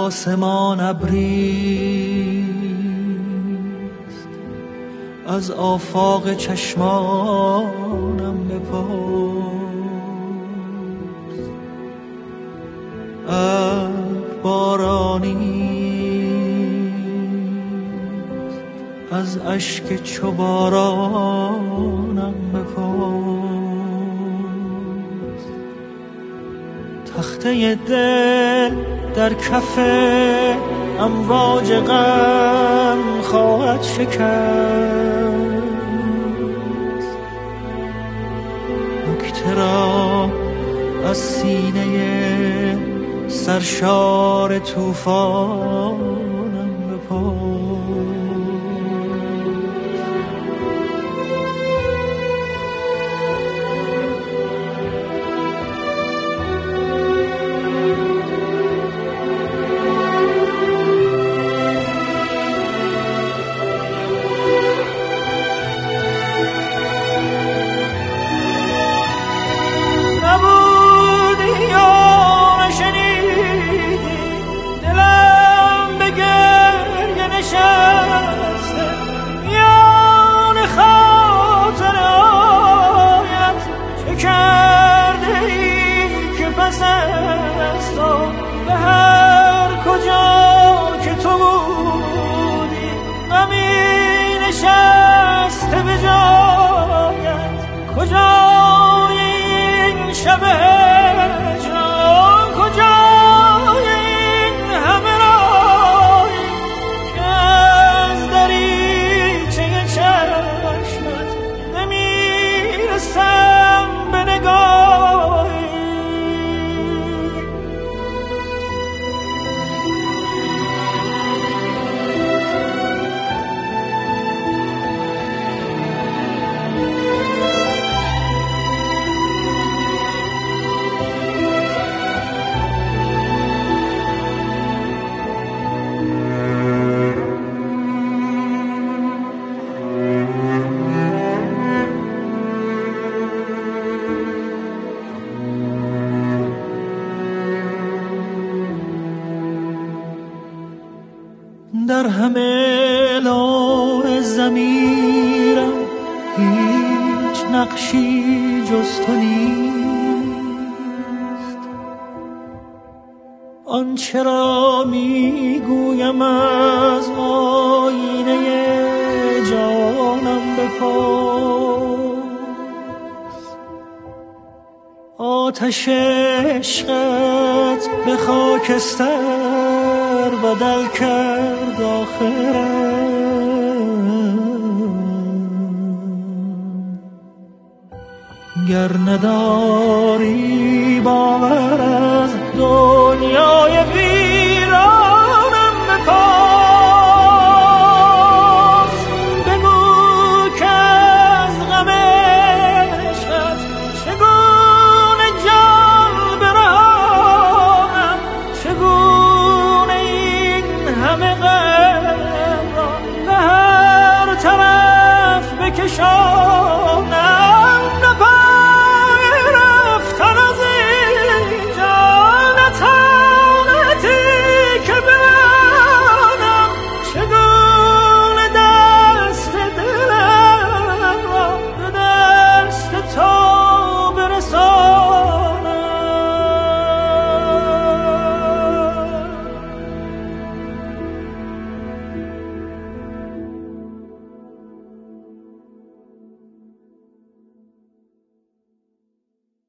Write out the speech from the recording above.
آسمان ابریست، از آفاق چشمانم بپرس. ابر بارانیست، از اشک چو بارانم بپرس. تخته دل در کف امواج غم خواهد شکست، نکته را از سینه سرشار طوفانم بپرس. به هر کجا که تو بودی غمی نشسته به جایت، کجای این شب هجران، کجای این همه راهی که از دریچه چشمت نمیرسم به نگاهی. در همه لوح ضمیرم هیچ نقشی جز تو نیست. آنچه را میگویم از آینه جانم بپرس. آتش عشقت به خاکستر بدل کرد آخرم. گر نداری باور